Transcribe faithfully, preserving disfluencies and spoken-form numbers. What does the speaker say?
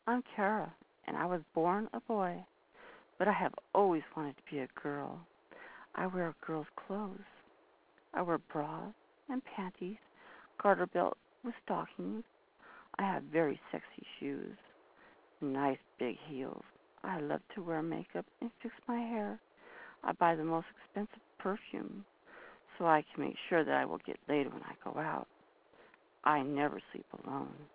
I'm Kara, and I was born a boy, but I have always wanted to be a girl. I wear girls' clothes. I wear bras and panties, garter belt with stockings. I have very sexy shoes, nice big heels. I love to wear makeup and fix my hair. I buy the most expensive perfume so I can make sure that I will get laid when I go out. I never sleep alone.